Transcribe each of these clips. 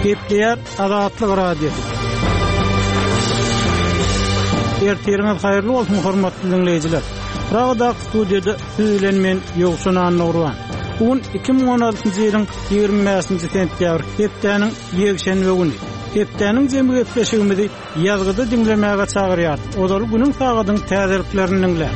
Gepleýär Azatlyk radiosu. Erteriňiz haýyrly bolsun hormatly dinleýijiler. Pragada studiýada söylenmen ýogşunan Nurwan. Bugün 2016-njy ýylyň 25-nji sentýabr hepdeniň ýekşenbe güni. Hepdeniň jemgyýetleşigimizi ýazgyda dinlemäge çagyrýar. Odaly günüň sagadyň täzeliklerini dinler.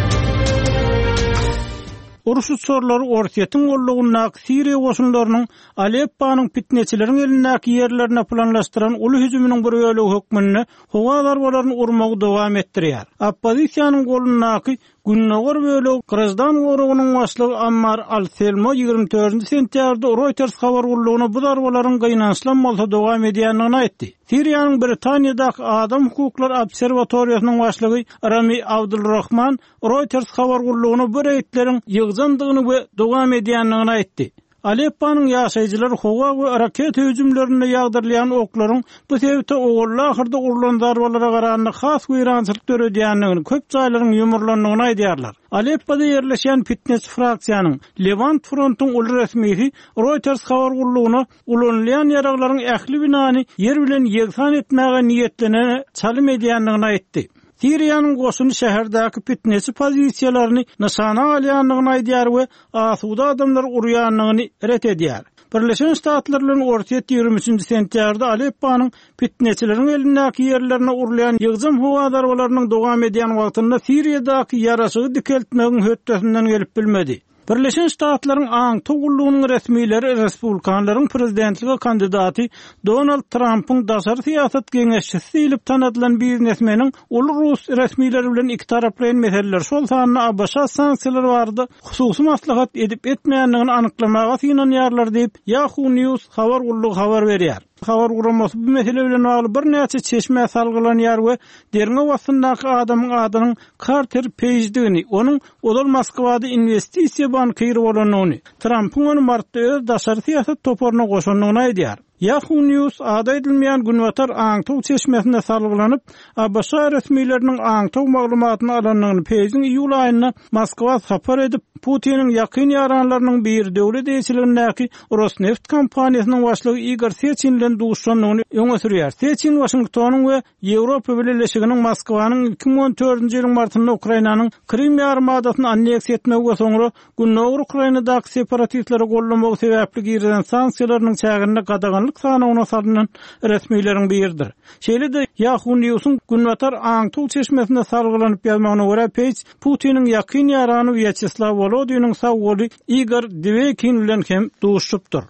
Uruşy sorlary ortaýetiň gollugyna Siriýa goşunlarynyň Aleppanyň pitneçilerin elindäki ýerlerine planlaşdyran uly hüjüminiň bir bölegi hökmünde howalar bolaryny urmagy dowam etdirýär. Oppozisiýanyň golundaky Günnogor bölegi Kırgızstan gorugynyň başlygy Ammar Al-Selmo 24 sentýabrda Reuters habar gurulugyna bu darbalaryň gynançlanmalsa dowam edýändigini aýtdy. Siriýanyň Britaniýadaky Adam hukuklar obserwatoriýasynyň başlygy Rami Abdulrahman Reuters habar gurulugyna bu reýtleriň ýygjandygyny we dowam edýändigini aýtdy. Aleppanyň ýaşaýjylary howa we raket hüjümlerine ýagdyrlayan oklaryň bu sebäpde oğully ahyrda urulan darbalara garanyny has gıýrançylyk töredýändigini, köp jaýlaryň ýumurlandygyny aýdýarlar. Aleppada ýerleşen fitness fraksiýanyň Levant frontyň uly resmisi Reuters habar gurulugyna ulanýan ýaraglaryň ähli binany yer bilen ýeksan etmäge niýetlenen çalym edýändigini aýtdy. Siriýanyň goşuny şäherdäki fitness pozisiýalaryny nişana alýanlygyny aýdýar we asuda adamlar urýanlygyny ret edýär. Birleşen Ştatlar bilen ortaýet 23 sentýabrda Aleppanyň fitnessçileriň elindäki ýerlerine urulayan ýygjym howa darbalarynyň dowam edýän wagtynda Siriýadaky ýaraşygy dikeltmegiň hötdesinden gelip bilmedi. Birleşen Ştatlaryň aňty gullugynyň resmileri Respublikanlaryň prezidentligi kandidaty Donald Trump'yň daşary siýasat geňeşçisi diýilip tanadylan biznesmeniň uly Rus resmileri bilen iki taraply meseleler şol sanyna abaşa sanksiýalar bardy, hususy maslahat edip etmeýändigini anyklamaga synanýarlar diýip Yahoo News habar gullugy habar berýär. Habar guramasy bu mesele bilen bagly bir näçe çeşme salgylanýar we derňe wagtyndaky adamyň adynyň Carter Page-digini, onuň Odal Moskwada investisiýa banky ýeri bolanyny, Trump'yň onu martda öz daşary siýasat toparyna goşanlygyny aýdýar. Yahoo News ada edilmeýän günwatar aňtyk çeşmesinde salgylanyp, ABŞ resmileriniň aňtyk maglumatyny alanlygyny Page'in iýul aýyna Moskwa sapar edip Putin'in ýakyn ýaranlarynyň bir döwlet eýçiligindäki Rosneft kompaniýasynyň başlygy Igor Sechin bilen duşanlygyny öňe sürýär. Sechin Washingtonyň we Ýewropa Birleşiginiň Moskwanyň 2014-nji ýylyň martynda Ukrainanyň Krim ýarymadasyny anneksiýa etmegi soňra Günnowur Ukrainadaky separatistlere gollamagy sebäpli girilen sanksiýalarynyň çägine gadaganlyk sanawyna salynan resmiýetiň biridir. Şeýle-de Yahoo News'un günwatar aňtyk çeşmesinde salgylanyp ýazmagyna görä Page Putin'in ýakyn ýarany Vyacheslav Volodin'in sawgaly Igor Dvekin bilen hem duşupdyr.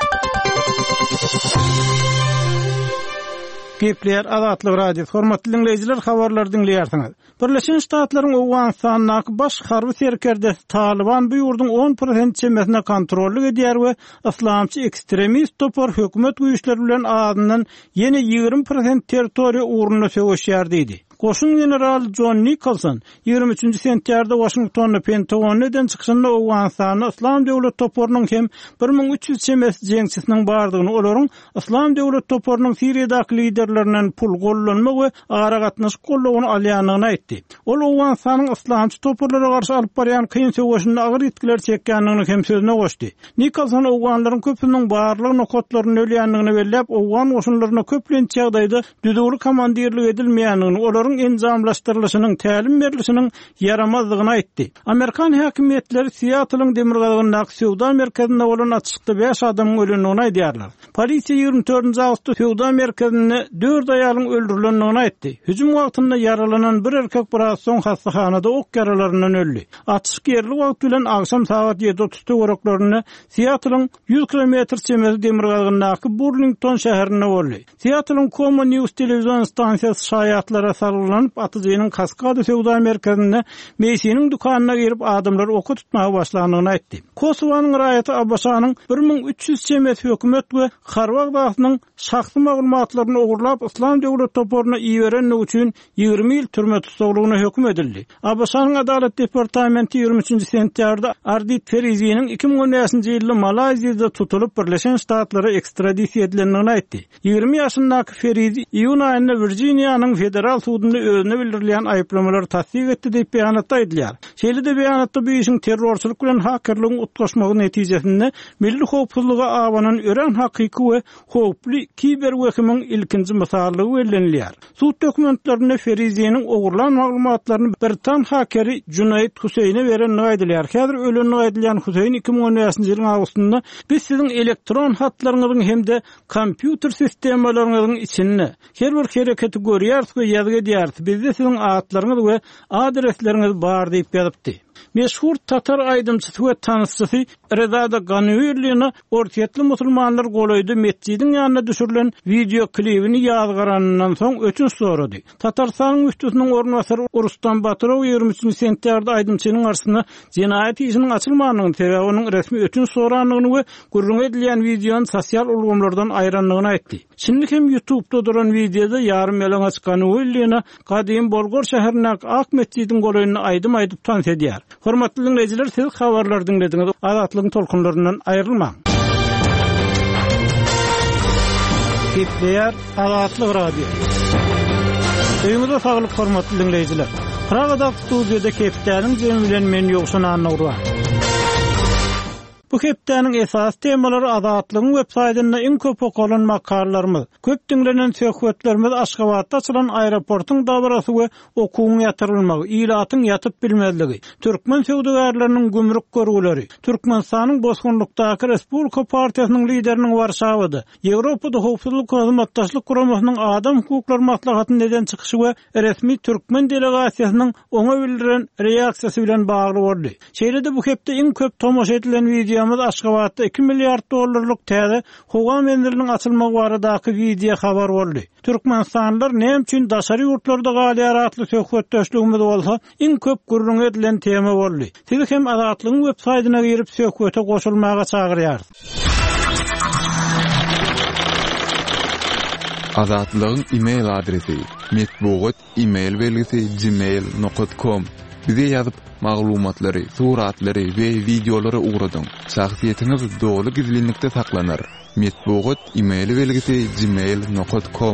Gepleýär Azatlyk radiosu. Hormatly dinleýijiler, habarlar dinleýärsiňiz. Birleşen Ştatlaryň Awganistanyň baş harby serkerdesi Taliban bu ýurdun 10% çemesine kontrolly edýär we islamçy ekstremist topar hökümet güýçleri bilen adynyň ýene 20% territoriýa urunyna söwüşýär diýdi. Goşun general John Nicholson 23 sentýarda Washingtonda Pentagon eden çykyşynda Awganistanyň İslam döwlet toparynyň hem 1300 çemes jeňçisiniň bardygyny, olaryň İslam döwlet toparynyň Siriýadaky liderlerinden pul gollanma we ara gatnaş gollagyny alýanlygyny aýtdy. Ol Awganistanyň islamçy toparlara garşy alyp barýan kyn söwüşinde agyr etkiler çekýändigini hem sözüne goşdy. Nicholson Awganlaryň köpüniň barlyk nokatlaryny ölýändigini belläp, Awgan goşunlaryna köplençi ýagdaýda düdügli komandirlik edilmeýändigini, olaryň enzamlaşdyrylışynyň tälim berilişiniň yaramazlygyny aýtdy. Amerikan häkimetleri Seattle'yň demirgalyndaky Sewda merkezinde bolan atışykda 5 adamyň ölendigini aýdýarlar. Polisiýa 24 awgustda Sewda merkezinde 4 aýalyň öldürilendigini aýtdy. Hüjüm wagtynda yaralanan bir erkek biraz soň hastahanada ok yaralaryndan öldü. Atışyk ýerli wagt bilen akşam saat 7:30 töwereklaryna Seattle'yň 100 km çemesi demirgalyndaky Burlington şäherine boldy. Seattle'yň Common News telewizion stansiýasy şaýatlara sarylanyp atyjynyň Kaskada Sewda merkezinde meýsiniň dukanyna girip adamlar oku tutmagy başlandygyny aýtdy. Kosowanyň raýaty Abaşanyň 1300 çemes hökümet we Harwag dagynyň şahsy maglumatlaryny ogurlap İslam döwlet toparyna iýerenlik üçin 20 ýyl türme tutsagylygyna hökm edildi. Abaşanyň Adalet departamenti 23 sentýarda Ardit Feriziýanyň 2010-njy ýylda Malaziýada tutulup Birleşen Ştatlara ekstradisiýa edilendigini aýtdy. 20 ýaşyndaky Ferizi iýun aýynda Virginiýanyň federal sudyna ýurdumda özüne bildirilýän aýplamalary tasdik etdi diýip beýanatda aýdylýar. Şeýle de beýanatda bu işin terrorçylyk bilen hakerligiň utgaşmagy netijesinde milli howpsuzlyga awanan ören hakyky we howply kiber wekimiň ilkinji mysallygy bellenilýär. Sud dokumentlaryna Feriziýanyň ogurlan maglumatlaryny Britan hakeri Junayd Huseýne berenini aýdylýar. Häzir ölenini aýdylýan Huseýn 2017-nji ýylyň awgustynda biz siziň elektron hatlaryňyzyň hemde kompýuter sistemalaryňyzyň içinde her bir hereketi görýärsiz we ýazgy edýärsiz. Bizde siziň adlaryňyz we adresleriniz bar diýip ýazypdy. Meşhur Tatar aýdymçysy we tanysçysy Reza Ganýurlyny ortatly musulmanlar golaýdy mescidiň ýanyna düşürilen video klipini ýazgaranyňdan soň öçünç sorady. Tatarstanyň üstüniň ornwasary Rustam Batyrow 23 sentýarda aýdymçynyň arasynda jenaýat işiniň açylmagynyň sebäbi onuň resmi öçünç soranyny we gurrun edilýän videonyň sosial ulgamlardan aýranlygyny aýtdy. Şimdi hem YouTube'da duran videoda yarım yalan açıkanı Ganýurlyny kadym Bolgor şäherine ak mescidiň golaýyny aýdym tans edýär. Hormatly dinleyijiler, siz habarlar dinlediňiz. Azatlygyň tolkunlaryndan aýrylmaň. Gepler Azatlyk radio. Öýüňizde saglyk hormatly dinleyijiler. Pragada studiýada Keptäniň jemi bilen men ýokşan anawra. Bu hepdäniň esas temalary Azatlygyň web saýtyna iň köp okulan makallarymyz, köp dinlenen söhbetlerimiz Aşgabatda açylan aeroportyň dabarasy we okuwyň ýatyrylmagy, ilatyň ýatyp bilmezligi, türkmen söwdegärleriniň gümrük görgüleri, Türkmenistanyň Bosgunlukdaky Respublika partiýasynyň lideriniň Warşawada, Ýewropada howpsuzlyk hyzmatdaşlyk guramasynyň adam hukuklary maslahatyny neden çykyşy we resmi türkmen delegasiýasynyň oňa bildiren reaksiýasy bilen bagly boldy. Şeýle bu hepde iň köp tomoş edilen video Aşgabatda $2 milyar täze howa mendiriniň açylmagy baradaky video habar boldy. Türkmenistanlylar näme üçin daşary ýurtlarda galýar atly söhbetdeşligimiz bolsa, iň köp gurrun edilen tema boldy. Siz hem Azatlygyň web saýtyna girip söhbete goşulmaga çagyrýar. Azatlygyň e-mail adresi metbugat e-mail belgisi gmail.com. Bize ýazyp maglumatlary, suratlary we videolary ugradyň. Şahsiýetiniz dogry gizlilikde saklanır. Metbugat e-mail belgisi gmail.com.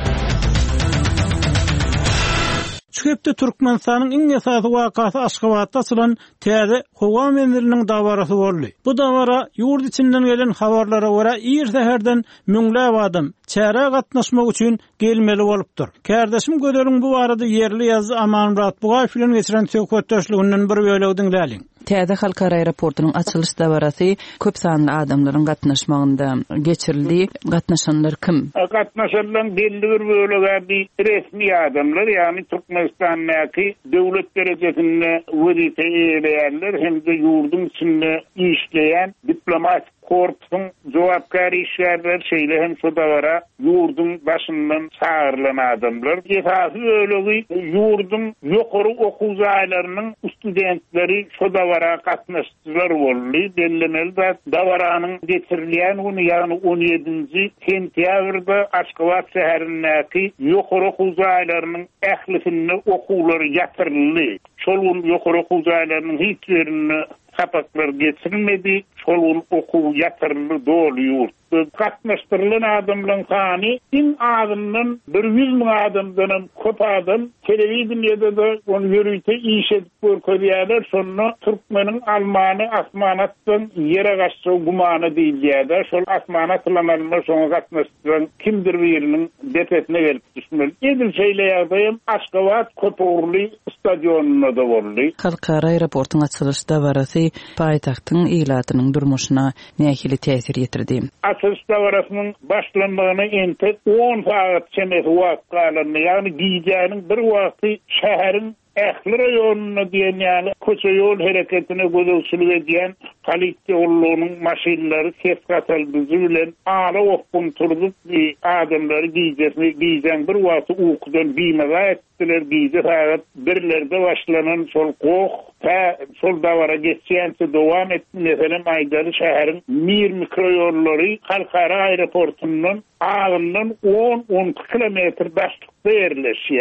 Şühepde Türkmenistanyň iň esasy wakasy Aşgabatda açylan täze howa mendiriniň dabarasy boldy. Bu dabara ýurt içinden gelen habarlara görä ir seherden müňläp adam çäre gatnaşmak üçin gelmeli bolupdyr. Kärdeşim göderiň bu barada yerli ýazgy Amanmurat Bugay filan geçiren söhbetdeşliginden bir bölegi dinläliň. Täze halkara aeroportunyň açylış dabarasy köp sanly adamlaryň gatnaşmagynda geçirildi. Gatnaşanlar kim? Gatnaşanlar belli bir bölegi resmi adamlar, ýani Türkmenistanyň döwlet derejesinde wezife eýleýänler hem de ýurdun içinde işleýän diplomatik korpusyň jogapkary işgärler şeýle hem şu dabara ýurdun başyndan çağırılan adamlar. Esasy ölegi ýurdun ýokary okuw zaýlarynyň studentleri şu dabara gatnaşdylar boldy. Bellemeli dabaranyň geçirilýän güni, ýani 17-nji sentýabrda Aşgabat şäherindäki ýokary okuw zaýlarynyň ählifinde okuwlary ýatyryldy. Şol ýokary okuw zaýlarynyň hiç birini kapaklar geçirilmedi, şol okuw ýatyryldy dolýur. Gatnaşdyrylan adamlaryň sany iň azyndan 100.000 adamdan köp adam telewiziýada da onu ýörüýte iş edip görkezýärler. Şonu Türkmeniň Almany asmanatdan ýere gaçşy gumany diýilýär. Şol asmanatlaryny şoňa gatnaşdyran kimdir biriniň depetine gelip düşmeli. Edil şeýleýärdim Aşgabat Kotorly stadionuna da boldy. Halkara aeroportyň açylyş dabarasy paýtagtyň ilatynyň durmuşyna nähili täsir ýetirdi. Açylyş dawarasynyň başlanmagyna ente 10 saat çemesi wagt galandy. Ýani giýjäniň bir wagty şäheriň ähli raýonuna diýen, ýani köçe ýol hereketine gözegçilik edýän polisiýa ullugynyň maşinalary ses gatyldyjy bilen ala okun turdup adamlary giýjän bir wagty ukudan biýmege etdiler. Giýdi saat birlerde başlanan şol goh şol dawara geçýänse dowam etdi. Meselem Aýdaly şäheriň mir mikroýollary halkara aeroportundan ağından 10-12 kilometr daşlykda ýerleşýär.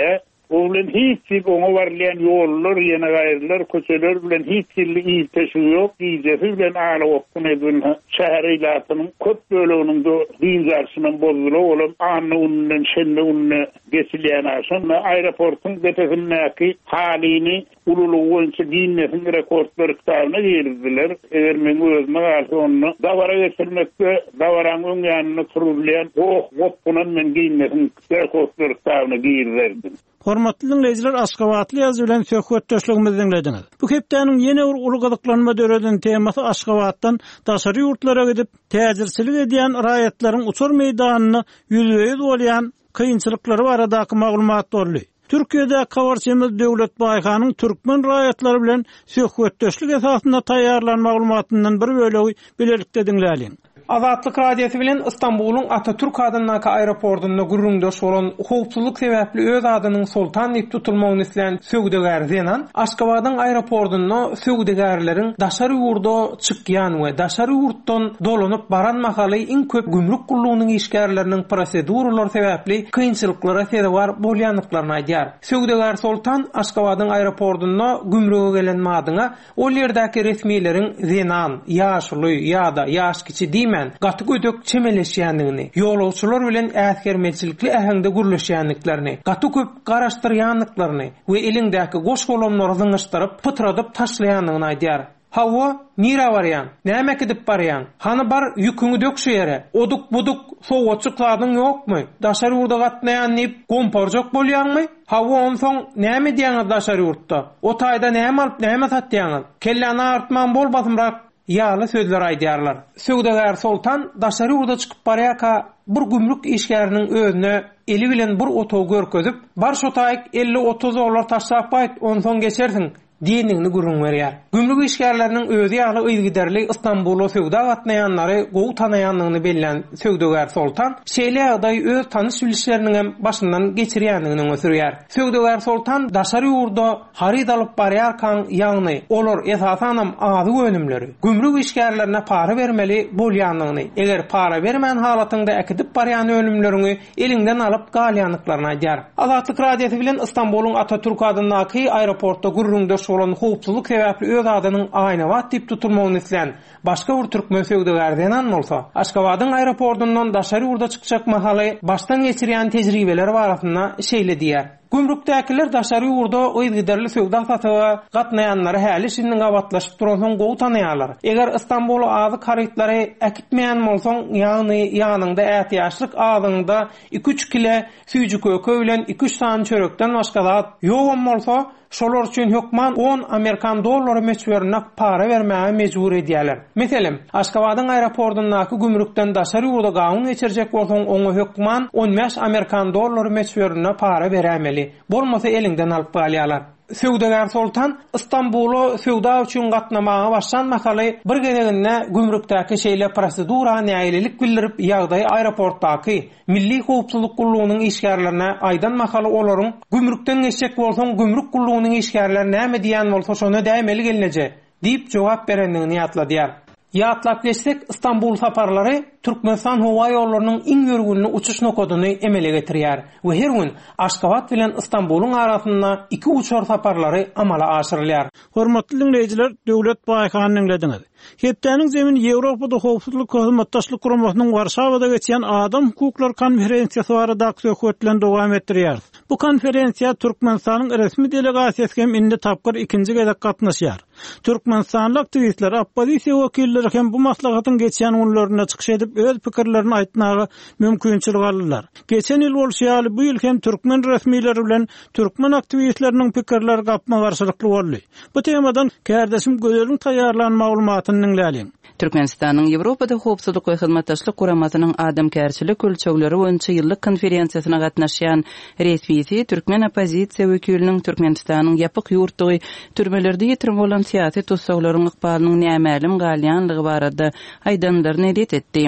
Oğlan hiç ona varlayan yollar, yana gayrılar, köçeler bilen hiç ilteşi yok. İyicesi bilen ağla okun edin şehireylatının köp bölüğünün de dinzarsının bozulu oğlum anlı unundan şenli ununu geçileyen aşın. Aeroportun tepesindeki halini ululuğu boyunca giyinmesin rekortları kitabına girdiler. Eğer men özüme karşı onu davara geçirmekte davaran ön yanına turulayan okkunan men giyinmesin rekortları kitabına girdirdim. Hormatly dinleyijiler, Aşgabatly ýazy bilen söhbetdeşligimizi dinlediňiz. Bu hepdeniň ýene bir ulugylyklanma döredin temasy Aşgabatdan daşary ýurtlara gidip täzirçilik edýän raýatlaryň uçur meýdanyny ýüzüňiz bolýan kynçylyklary baradaky maglumat boldy. Türkiýede Kawarçymyz Döwlet Baýkanyň türkmen raýatlary bilen söhbetdeşlik esasynda taýýarlan maglumatyndan bir bölegi bilelikde dinläliň. Azatlyk radiosu bilen İstanbul'un Atatürk adyndaky aeroportunda gürrüňdeş bolan howpsuzlyk sebäpli öz adynyň Sultan diýip tutulmagyny isleýän söwdegar Zenan Aşgabatyň aeroportunda söwdegarlaryň daşary ýurda çykýan we daşary ýurtdan dolanyp baran mahaly iň köp gümrük gullugynyň işgärleriniň proseduralary sebäpli kynçylyklara sebäp bolýanlyklaryny aýdýar. Söwdegar Sultan Aşgabatyň aeroportunda gümrüge gelen madyňa ol ýerdäki resmiýlerin Zenan, ýaşly ýa-da ýaş kiçi diýme gaty gödök çemeleşýändigini, ýolawçylar bilen äsgermelçilikli ähengde gürleşýänliklerini, gaty köp garaşdyrýanlyklaryny we elindäki goş golamlary zyňyşdyryp, pytradyp taşlaýanlygyny aýdýar. Hawa, nira barýan? Näme gidip barýan? Hany bar ýüküňi dökşe ýere. Oduk buduk sowatçyklaryň ýokmy? Daşary ýurda gatnaýan nip gomporjak bolýanmy? Hawa onsoň näme diýäňiz daşary ýurtda? O taýda näme alyp näme satýaňyz? Kellany artman bolmasymrak ýaly sözler aýdýarlar. Söwdegar Sultan daşary ýurda çykyp barýaka bir gümrük işgäriniň özüne eli bilen bir oto görkezip, bar şo taýyk 50-30 dolar taşlap baýt, onsoň geçersiň diýendigini gürrüň berýär. Gümrük işgärleriniň özü ýaly ýygyderli İstanbul'a söwda gatnaýanlary gowy tanaýanlygyny bellän söwdegar Sultan şeýle ýagdaý öz tanış bilişleriniň hem başyndan geçirýändigini öňe. Söwdegar Sultan daşary ýurda harid alyp barýarkan ýagny olar esasanam azy önümleri gümrük işgärlerine para bermeli bolýanlygyny, eger para bermän halatynda ekidip barýan önümlerini elinden alyp galýanlyklaryny aýdýar. Azatlyk radiosu bilen İstanbul'un Atatürk adyndaky aeroportda gürrüňde bolan howpsuzlyk sebäpli öz adynyň Aýnawat diýip tutulmagyny isleýän başga bir türkmen söwdegardan bolsa, Aşgabatyň aeroportundan daşary ýurda çykjak mahaly başdan geçirýän tejribeleri barasynda şeýle diýär. Gümrükdäkiler daşary ýurda ýygyderli söwda satyga gatnaýanlary häli şindiň gabatlaşyp duran gowy tanaýarlar. Eger İstanbul azy karytlary ekitmeýän bolsaň, ýagny ýanynda ätiýaşlyk adyňda 2-3 kile süýjük köke bilen 2-3 san çörekden başga zat ýok bolsa, şolar üçin hökman 10 Amerikan dollary meçberine para bermäge mejbur edýärler. Meselem, Aşgabatyň aeroportundaky gümrükden daşary ýurda gaňy geçirjek bolsaň, oňa hökman 15 Amerikan dollary meçberine para bermäli. Bolmasa elinden alyp galýarlar. Söwdegar Sultan İstanbul'a söwda üçin gatnamaga başlan mahaly bir geleginde gümrükdäki şeýle prosedura näýelilik bildirip ýagdaý aeroportdaky milli howpsuzlyk gullugynyň işgärlerine aýdan mahaly olaryň gümrükden geçjek bolsaň gümrük gullugynyň işgärleri näme diýen bolsa şonu dämeli gelinje diýip jogap berendigini ýatladýar. Ýatlap geçsek İstanbul saparlary Türkmenistan howa ýollarynyň iň ýörgünli uçuş nokoduny emele getirýär we her gün Aşgabat bilen İstanbul'un arasynda 2 uçar saparlary amala aşyrylýar. Hormatly dinleyijiler, Döwlet Baýkanyny dinlediňiz. Hepdeniň zemin Ýewropada howpsuzlyk hökümetdaşlyk guramasynyň Warşawada geçýän Adam hukuklar konferensiýasy barada söhbetlen dowam etdirýär. Bu konferensiýa Türkmenistanyň resmi delegasiýasy hem indi tapgyr ikinji gezek gatnaşýar. Türkmenistanly aktivistler, oppozisiýa wekilleri hem bu maslahatyň geçýän günlerinde çykyş edip öz pikirlerini aýtmagy mümkinçilik aldylar. Geçen ýyl bolşýaly bu ýyl hem türkmen resmiýetleri bilen türkmen aktivistleriniň pikirleri gapma garşylykly boldy. Bu temadan kärdeşim Gözelň taýýarlanan maglumatyny dinläliň. Türkmenistanyň Ýewropada howpsuzlyk we hyzmatdaşlyk guramasynyň adamkärçilik ölçegleri boýunça ýyllyk konferensiýasyna gatnaşýan resmiýeti türkmen oppozisiýa wekiliniň Türkmenistanyň ýapyk ýurtdy türmelerde ýetirim bolan siýasy tutsaglaryň ykbalynyň nämälim galýanlygy barada aýdanlaryny etdi.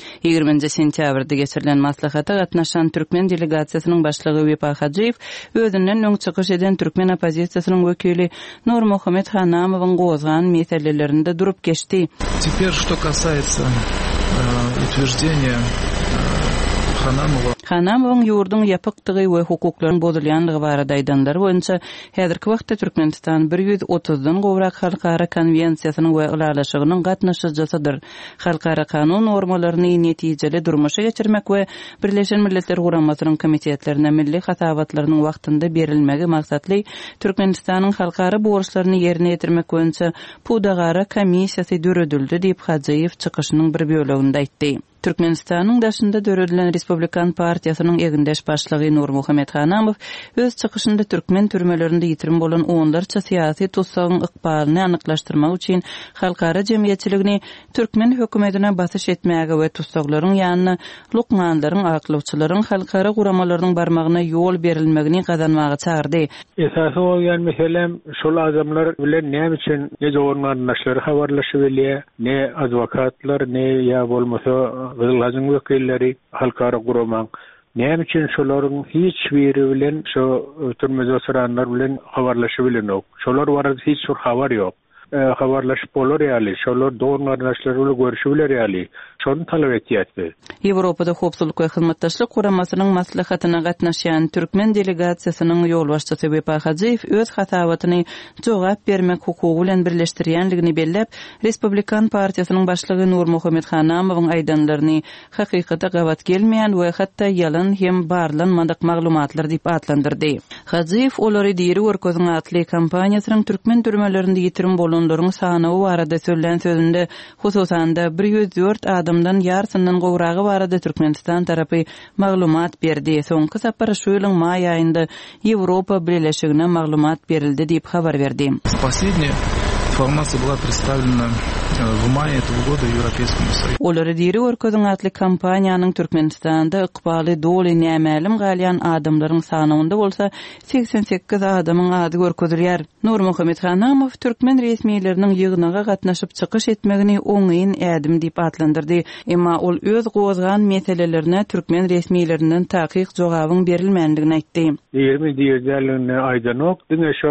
20 sentýabrda geçirilen maslahata gatnaşan türkmen delegasiýasynyň başlygy Wepa Hajyýew özünden öň çykyş eden türkmen oppozisiýasynyň wekili Nurmuhammed Hanamowyň gozgan meselelerinde durup geçdi. Теперь, что касается утверждения Ханамова. Hanamowyň ýurdun ýapykdygy we hukuklaryň bozulýanlygy barada aýdanlar boýunça häzirki wagtda Türkmenistan 130dan gowrak halkara konwensiýasynyň we ulalaşygynyň gatnaşyjysydyr. Halkara kanun normalaryny netijeli durmuşa geçirmek we Birleşen Milletler Guramasynyň komitetlerine milli hatabatlarynyň wagtynda berilmegi maksatly Türkmenistanyň halkara borçlaryny ýerine ýetirmek boýunça Pudagara komissiýasy döredildi diýip Hajaýew çykyşynyň bir böleginde aýtdy. Türkmenistanyň daşynda döredilen Respublikan partiýasynyň egindeş başlygy Nur Muhammed Hanamow öz çykyşynda türkmen türmelerinde ýitirim bolan onlarça syýasy tutsagyň ykbalyny anyklaşdyrmak üçin halkara jemgyýetçiligini türkmen hökümetine basyş etmäge we tutsaglaryň ýanyna lukmanlaryň aklawçylaryň halkara guramalarynyň barmagyna ýol berilmegini gazanmagy çağırdy. Esasy bolýan meselem şol adamlar bilen näme üçin ne jogormanlaşlary habarlaşyp bilýär, ne adwokatlar, ne ýa bolmasa Gazalaryň wekilleri halkara guramak näme üçin şolaryň hiç biri bilen şo türmede oturanlar bilen habarlaşyp bilenok. Şolar barada hiç bir habar ýok. Habarlaşyp bolar ýaly, şolar doğrulardaşlar bilen görüşip biler ýaly. Şonu talap etýärdi. Ýewropada howpsuzlyk we hyzmatdaşlyk guramasynyň maslahatyna gatnaşýan türkmen delegasiýasynyň ýolbaşçysy Bepa Hajaýew öz hatawatyny jogap bermek hukugy bilen birleşdirýänligini bellep, Respublikan partiýasynyň başlygy Nur Muhammed Hanamowyň aýdanlaryny hakykata gawat gelmeýän we hatda ýalan hem barlanmadyk maglumatlar diýip atlandyrdy. Hajaýew olary diýeri Orkozun atly kampaniýasynyň türkmen türmelerinde ýetirim bolanlaryň sanawy barada söýlen sözünde hususanda 104 adamdan ýarsynyň gowragy barada Türkmenistan tarapy maglumat berdi. Soňky sapar şu ýylyň may aýynda Ýewropa Birleşigine maglumat berildi diýip habar berdi. Последняя информация была представлена в мае этого года Европейскому Союзу. Olary diýeri Orkozun atly kampaniýanyň Türkmenistanda ykbaly doly nämälim galýan adamlaryň sanawynda bolsa 88 adamyň ady görkezilýär. Nur Muhammed Hanamow türkmen resmiýetleriniň ýygynaga gatnaşyp çykyş etmegini oňyň ädim diýip atlandyrdy. Emma ol öz gozgan meselelerine türkmen resmiýetlerinden takyk jogabyň berilmändigini aýtdy. 20 diýerlerine aýdanok, diňe şo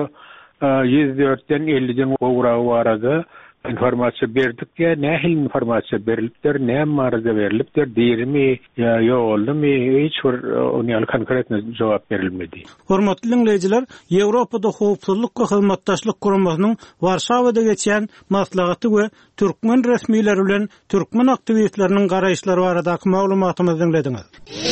104'ten 50'den gowragy barada informasiýa berdik ya, nähil informasiýa berilipdir, näme barada berilipdir, diýermi ýa ýokmy, hiç bir onyal konkretne jogap berilmedi. Hormatly dinleýijiler, Ýewropada howpsuzlyk we hyzmatdaşlyk guramasynyň Warşawada geçýän maslahaty we türkmen resmiýetleri bilen türkmen aktivistleriniň garaýşlary baradaky maglumatymyzy dinlediňiz.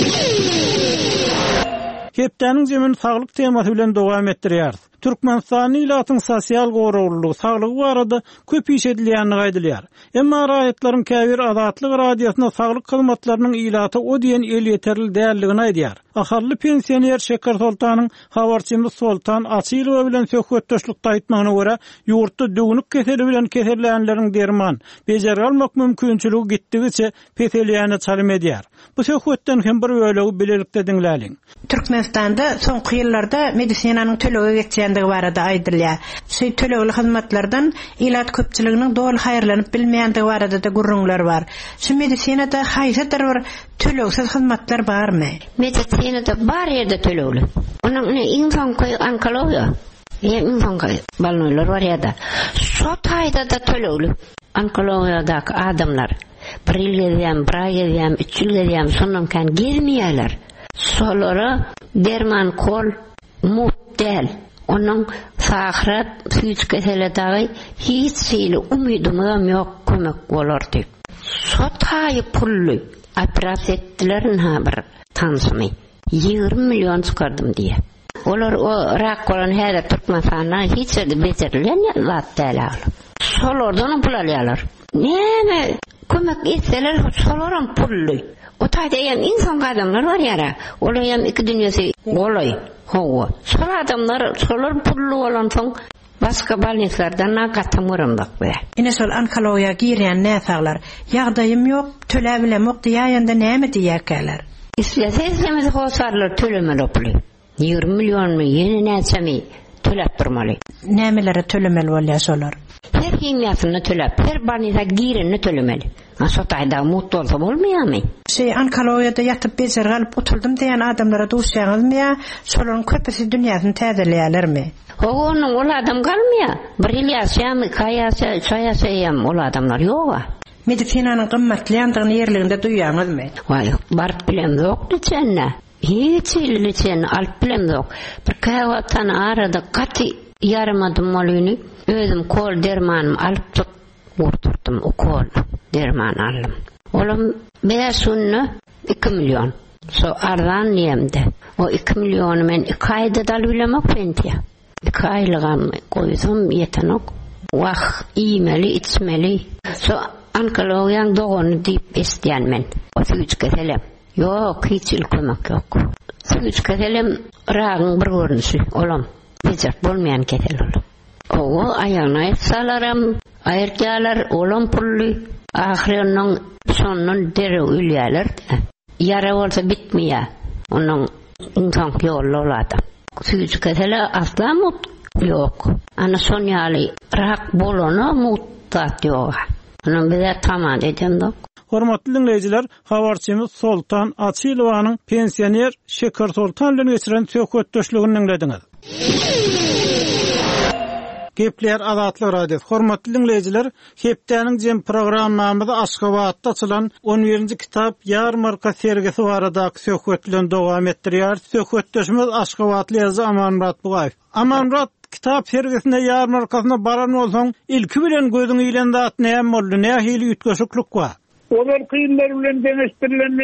Hepdeniň zemin saglyk temasy bilen dowam etdirýär. Türkmenistan ýylatyň sosial goraglygy saglygy barada köp iş edilýänligi aýdylýar. Emma raýatlaryň käbir azatlyk radiosyna saglyk hyzmatlarynyň ýylaty o diýen el ýeterli däldigini aýdýar. Ahally pensioner Şeker Sultanyň habarçymyz Sultan Açylow bilen söhbetdeşlikde aýtmagyna görä, ýurtda döwünük keseli bilen keselänleriň derman bejer almak mümkinçiligi gitdigiçe peselýäne çalym edýär. Bu söhbetden hem bir bölegi bilelikde dinläliň. Türkmenistanda soňky ýyllarda medisinanyň tölegi geçýändigi barada aýdylýar. Şu tölegli hyzmatlardan ilat köpçiliginiň dol haýyrlanyp bilmeýändigi barada da gurrunlar bar. Şu medisinada haýsydyr bir tölegsiz hyzmatlar barmy? Medisinada bar ýerde tölegli. Onuň iň soňky onkologiýa, soňky balnoylar bar ýa-da. Şu taýda da tölegli. Onkologiýadaky adamlar 1 ýylga, 1 aýga, 3 ýylga sonun kan gelmeýärler. Solara derman kol mutdel. Onun fahret fiziki keseledagi hiç şeyle umidum yok kömek bolardy. Sotayı pullu operasiýa etdilerin haber tansmy 20 milyon çıkardım diye. Olar o rak olan her Türkmenistan'a hiç beterilen latdalar. Solardan pul alýarlar. Näme kömek etseler solardan pullu. O taýda insan adamlar var ýara. Olar hem iki dünýäsi bolay. Hawa. Şol adamlar solar pullu bolan soň başga balnislardan gatamyrandyk be. Ine şol onkologiýa girýän näsaglar. Ýagdaýym ýok, töläbilem ýok diýýände näme diýerkäler? Isleýäsizmi hosarlar tölemeli puli. 20 milyon ýene näçemi töläp durmaly. Nämelere tölemeli bolýar şolar? Her himyasyny töläp, her balnisa girini tölemeli. Aşataýda mutlu bolsa bolmaýarmy? Onkologiýada ýatyp bejer galyp otuldum diýen adamlara duşýaňyzmy ýa şolaryň köpesi dünýäsini täzelýärlermi? Onuň ol adam galmaýar. Bir ýyl ýaşaýarmy, kaýasa, ol adamlar ýok. medisinanyň gymmatlyandygny ýerliginde duýýaňyzmy? Vay, barp bilen ýok diýende. Hiç illiçen alp bilen ýok. Bir käwatan arada gaty yaramadım malyny özüm kol dermanym alyp oturdum, o kol derman aldım. Olam 5 günü 2 milyon. So ardan yemde. O 2 milyonu men 2 ayda dalylamak pentiya. 2 aylygam koydum yetenok. Wah iýmeli, içmeli. So onkologiýaň dogony diýip esdiýän men. O süýçge selem. Ýok, hiç ilkemek ýok. Süýçge selem ragyň bir görnüşi olam. Bejer bolmaýan kesel olam. O aýagyna salaram, aýyrjalar olam pully. Ahire onun sonunun deri ülýäler. Yara bolsa bitmeýär. Onun insan ýolly bolady. Süýçge selem asla mut ýok. Ana son ýaly rak bolana mutat ýok. Onun bize tamam edem dok. Hormatly dinleyijiler, habarçymyz Soltan Açylowanyň pensioner Şeker Soltan bilen geçiren söhbetdeşligini dinlediňiz. Gepler Azatlyk radiosu. Hormatly dinleyijiler, hepdeniň jem programmamyzda Aşgabatda açylan 11-nji kitap ýarmarka sergisi barada söhbetlen dowam etdirýär. Söhbetdeşimiz Aşgabatly ýazgy Amanmurat Bugaýew. Amanmurat, kitap sergisine ýarmarkasyna baran bolsaň, ilki bilen gözüň ýylanda näme boldy, näme hili ütgeşiklik bar? Olar kıyımlar bilen demeçtirilenme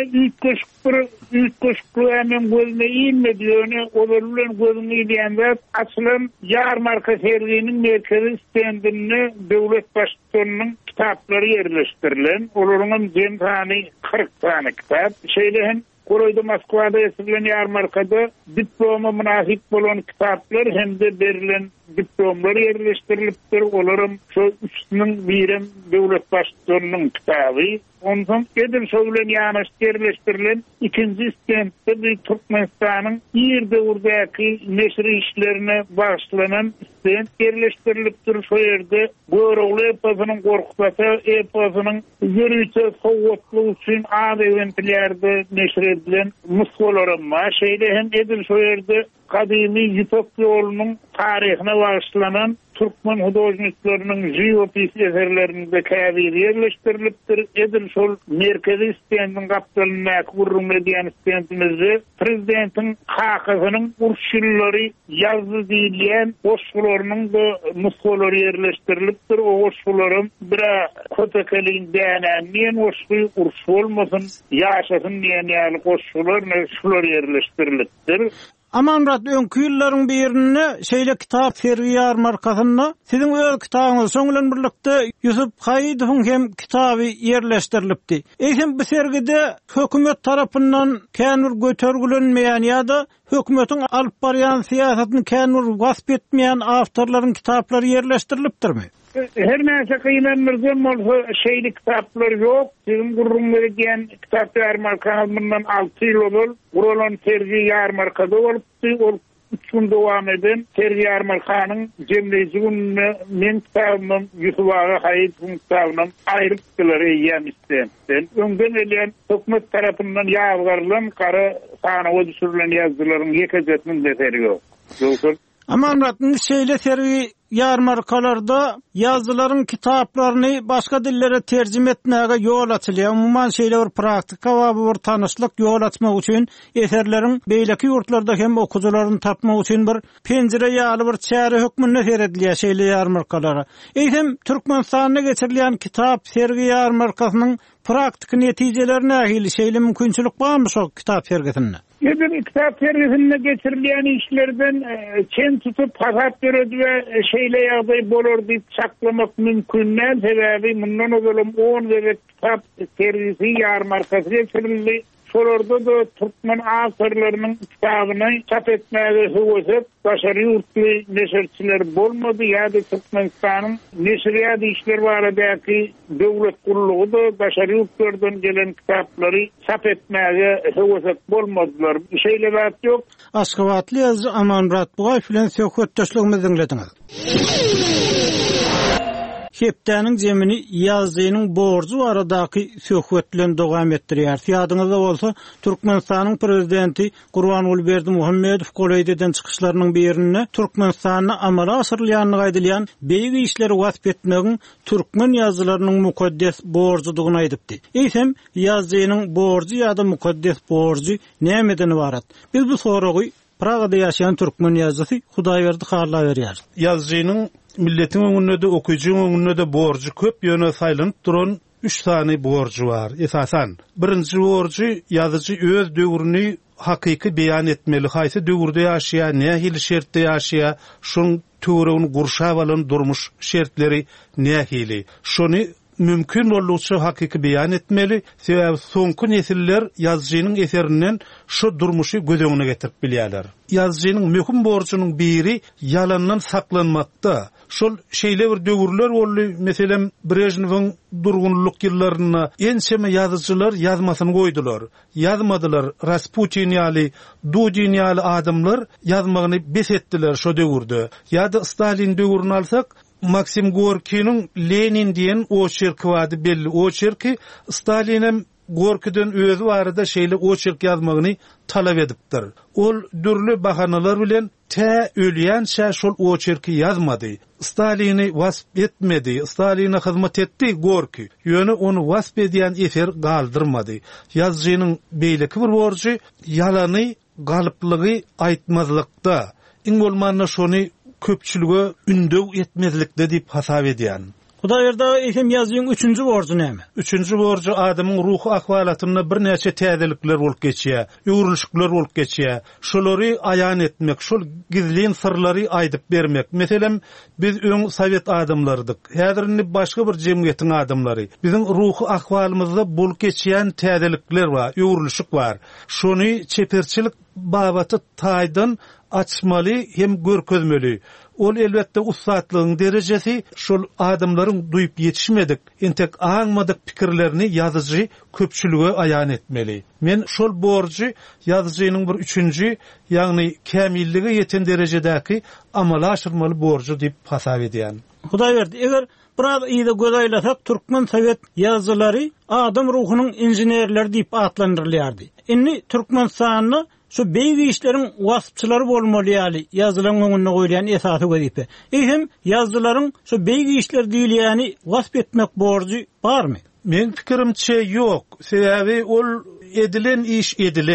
ütgeşikliğe men gözüme iýmediýäni, olar bilen gözüme iýýände açylan ýarmarka sergisiniň merkezi stendinde döwlet başçysynyň kitaplary ýerleşdirilen. Olaryň jem sany 40 tane kitap. Şeýlehin Koroyda Moskvada ýetilen ýarmarkada diploma münasip bolan kitaplar hemde berilen diplomlar ýerleşdirilipdir. Olarym şu üçüniň birim döwlet başçysynyň kitaby. Ondan edil şöwlen ýanaş ýerleşdirilen ikinji stendde bir Türkmenistanyň ýerde urdaky neşri işlerine başlanan stend ýerleşdirilipdir. Şu ýerde Gorogly eposynyň gorkutasa eposynyň ýürüýçe sowgatlygy üçin ad eventlerinde neşr edilen musgolarym var. Şeýle hem edil şu ýerde kadymy Ýüpek ýolunyň taryhyna bagyşlanan Türkmen hudojniklarynyň żyopis eserlerinde käbir ýerleşdirilipdir. Edil şol merkezi stendin gapdalyna gurrum edýän stendimizi prezidentiň hakasynyň urşullary ýazdy diýilýän oşgularynyň da musgolary ýerleşdirilipdir. O oşgularym bira kötekeliň dänen men oşgy urş bolmasyn, ýaşasyn diýen ýaly oşgular şular ýerleşdirilipdir. Amanmurat, öňkü ýyllaryň birinde şeýle kitap sergi ýarmarkasyna siziň öz kitabyňyz şoň bilen birlikde Ýusup Haýydowyň hem kitaby ýerleşdirilipdi. Eýsem bu sergide hökümet tarapyndan känur götergilenmeýän ýa-da hökümetiň alyp barýan siýasatyny känur gasp etmeýän awtorlaryň kitaplary ýerleşdirilipdirmi? Her näse kıyılanmırdan bolsa şeýli kitaplar ýok. Sizin gurrum berýän kitap ýarmarkasyndan 6 ýyl bol. Guralan sergi ýarmarkada bolupdy. Ol 3 gün dowam eden sergi ýarmarkanyň jemleýiji gününe men kitabymyň Ýusup Haýydowyň kitabynyň aýrypdylar ýa-da. Öňden elän hökümet tarapyndan ýazylan gara sanaga düşürilen ýazgylaryň ýekejetiniň beteri ýok. Amanmurat, şeýle sergi ýarmarkalarda ýazgylaryň kitaplaryny başga dillere terjime etmäge ýol açylýar. Umumyň şeýle bir praktika we bir tanyşlyk ýol açmak üçin eserleriň beýleki ýurtlarda hem okuwçylaryny tapmak üçin bir penjere ýaly bir çäre hökmüne seredilýär şeýle ýarmarkalara. Eýsem Türkmenistanda geçirilýän kitap sergi ýarmarkasynyň praktik netijelerini nähili şeýle mümkinçilik barmy şo kitap sergisinde? Edil kitap sergisinde geçirilýän işlerden çen tutup hasap berdi we şeýle ýagdaý bolar diýip saklamak mümkin näme sebäbi mundan öňem 10 derek kitap sergisi ýarmarkasy geçirildi. Şolarda da Türkmen awtorlarynyň kitabyny çap etmäge höwesip başary ýurtly neşerçiler bolmady ýa-da Türkmenistanyň neşriýat işleri baradaky döwlet gurulugy da başary ýurtlardan gelen kitaplary çap etmäge höwesip bolmadylar. Şeýle zat ýok. Aşgabatly ýazgy Amanmurat Bugaýew bilen söhbetdeşligimizi dinlediňiz. hepdäniň jemini ýazdygynyň borjy baradaky söhbet bilen dowam etdirýär. Ýadyňyzda bolsa, Türkmenistanyň prezidenti Gurbanuly Muhammedow Goleýdeden çykyşlarynyň birinde Türkmenistanyň amala asyrylýanyny gaýdylýan beýgi işleri wasp etmegiň türkmen ýazgylarynyň mukaddes borjudygyny aýdypdy. Eýsem, ýazdygynyň borjy ýa-da mukaddes borjy nämeden ibarat? Biz bu soragy Pragada ýaşaýan türkmen ýazgysy Hudaýberdi Karla berýär. Ýazgynyň milletiň öňünde, okuýjyň öňünde borjy köp ýöne saýlanyp duran 3 sany borjy bar. Esasan, birinji borjy ýazgyjy öz döwrüni hakyky beýan etmeli. Haýsy döwürde ýaşaýar, nähili şertde ýaşaýar, şoň töweregini gurşap alan durmuş şertleri nähili. Şonu mümkün bolýança hakyky beýan etmeli. Sebäbi soňky nesiller ýazgynyň eserinden şu durmuşy gözeňine getirip bilýärler. Ýazgynyň möhüm borjunyň biri ýalandan saklanmakda. Şol şeýle bir döwürler boldy. Meselem Brejnewiň durgunlyk ýyllaryna ençeme ýazgyjylar ýazmasyny goýdular. Ýazmadylar. Rasputin ýaly, Dudin ýaly adamlar ýazmagyny besetdiler şo döwürde. Ýa-da Stalin döwrüni alsak, Maksim Gorki'nin Lenin diyen oçerki vardı belli. Oçerki Stalin'in Gorki'den özü vardı şeyle oçerki yazmagyny talap edipdir. Ol dürlü bahanalar bilen ölýänçä şol oçerki yazmady. Stalin'i wasp etmedi. Stalin'e hyzmat etdi Gorki. Ýöne onu wasp edýän eser galdyrmady. Ýazgynyň beýleki bir borjy ýalany, galyplygy aýtmazlykda. Iň bolmanda şonu köpçülüge ündöw etmezlikde diýip hasap edýän. Hudaýberdi eýsem ýazgynyň 3-nji borjy näme? 3-nji borjy adamyň ruhy ahwalatyna bir näçe täzelikler bolup geçýär, öwrülüşikler bolup geçýär. Şolary aýan etmek, şol gizlin sırlary aýdyp bermek. Meselem biz öň sowet adamlarydyk. Häzirni başga bir jemgyýetiň adamlary. Biziň ruhy ahwalymyzda bolup geçýän täzelikler bar, öwrülüşik bar. Şonu çeperçilik babaty taýdan açmaly hem görkezmeli. Ol elbette ussatlygyň derejesi şol adamlaryň duýup ýetişmedik, entek aňmadyk pikirlerini ýazgyjy köpçülüge aýan etmeli. Men şol borjy ýazgyjynyň bir 3-nji, ýagny kämillige ýeten derejedäki amala aşyrmaly borjy diýip hasap edýän. Hudaýberdi, eger biraz ýa-da göz aýlasak, türkmen sowet ýazgylary adam ruhunyň injenerleri diýip atlandyrylýardy. Indi Türkmenistanyny şu beýgi işleriň waspçylary bolmaly ýaly ýazgylaryň öňüne goýulan esasy wezipe. Eýsem ýazgylaryň şu beýgi işler diýilýäni wasp etmek borjy barmy? Men pikirimçe ýok. Sebäbi ol edilen iş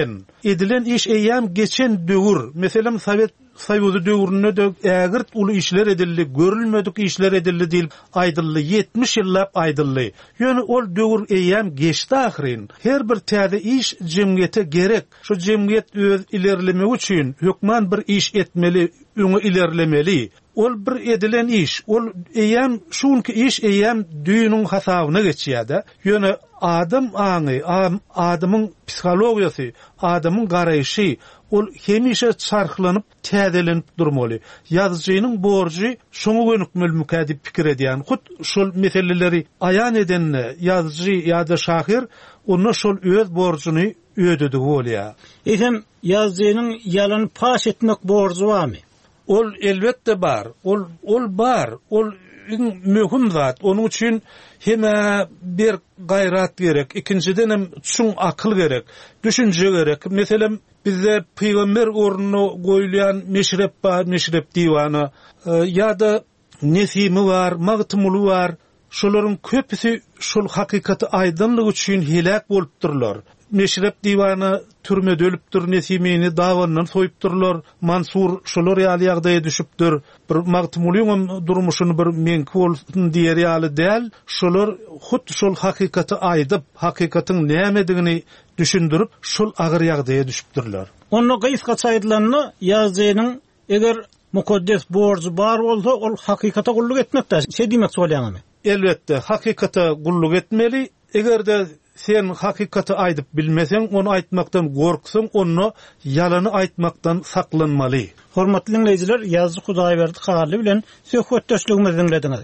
eýýäm geçen döwür. Meselem Sowet Soýuzy döwründe de ägirt uly işler edildi, görülmedik işler edildi diýip aýdyldy. 70 ýyllap aýdyldy. Ýöne ol döwür eýýäm geçdi ahyrin. Her bir täze iş jemgyýete gerek. Şu jemgyýet öz ilerlemegi üçin hökman bir iş etmeli, öňe ilerlemeli. Ol bir edilen iş, ol eýýäm şunki iş eýýäm düýüniň hasabyna geçýär-de. Ýöne adam aňy, adamyň psihologiýasy, adamyň garaýşy ol hemişe çarklanyp, täzelenip durmaly. Ýazgynyň borjy şoňa gönükmeli mükadip pikir edýän. Hut şol meseleleri aýan edenne ýazgy ýa-da şahyr onu şol öz borjuny ödedi bolýar. Eýsem ýazgynyň ýalany paş etmek borjy barmy? Ol elbetde bar. Ol bar. Ol möhüm zat. Onun üçin hem bir gayrat gerek, ikinciden hem çuň akyl gerek, düşünje gerek. Meselem bizde peýgamber ornuny goýulan meşrep bar, meşrep diýwany ýa-da nesimi bar, magtymly bar. Şolaryň köpüsi şol hakykaty aýdynlyk üçin helak bolupdyrlar. Meşrep diýwany türmede ölüpdir, nesimini dawandan soýupdyrlar. Mansur şolar ýaly ýagdaýa düşüpdir. Bir magtymlyň durmuşyny bir menki bolsun diýer ýaly däl. Şolar hut şol hakykaty aýdyp, hakykatyň nämedigini düşündirip şol agyr ýagdaýa düşüpdirler. Onu gysga çaýdylanyny ýazgynyň eger mukaddes borjy bar bolsa, ol hakykata gulluk etmekde. Şe diýmek bolýarmy? Elbetde hakykata gulluk etmeli. Egerde sen hakykata aýdyp bilmeseň, onu aýtmakdan gorksaň, onu ýalany aýtmakdan saklanmaly. Hormatly dinleýijiler, ýazgy Hudaýberdi Karly bilen söhbetdeşligimizi dinlediňiz.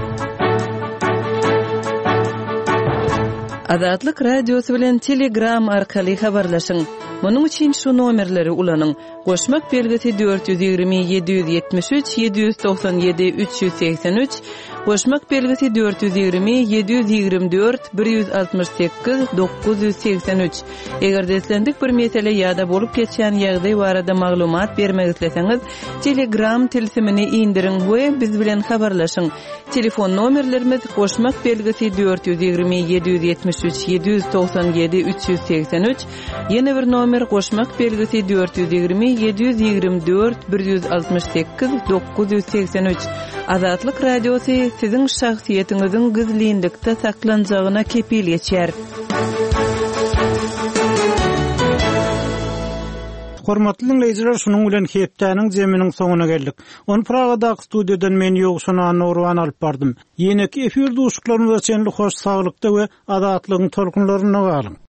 Azatlyk radiosu bilen Telegram arkaly habarlaşyň. Munyň üçin şu nomerleri ulanyň. Goşmak belgisi 420 773 797 383, Goşmak belgisi 420 724 168 983. Eger deslendik bir mesele ýa-da bolup geçen ýagdaý barada maglumat bermek isleseňiz, Telegram tilsimini indirin we biz bilen habarlaşyň. Telefon nomerlerimiz Goşmak belgisi 420 773 797 383. Yeni bir nomer Goşmak belgisi 420 724 168 983. Azatlyk radiosu sizin şahsiýetiňiziň gizlilikde saklanjagyna kepil geçer. Hormatly dinleýijiler, şunuň bilen hepdäniň jeminiň soňuna geldik. Onu Pragada studiýadan men ýogşuna Nurwan alyp bardym. Ýene-ki efir duşuklarymyza çenli hoş saglykda we azatlygyň tolkunlaryna galyň.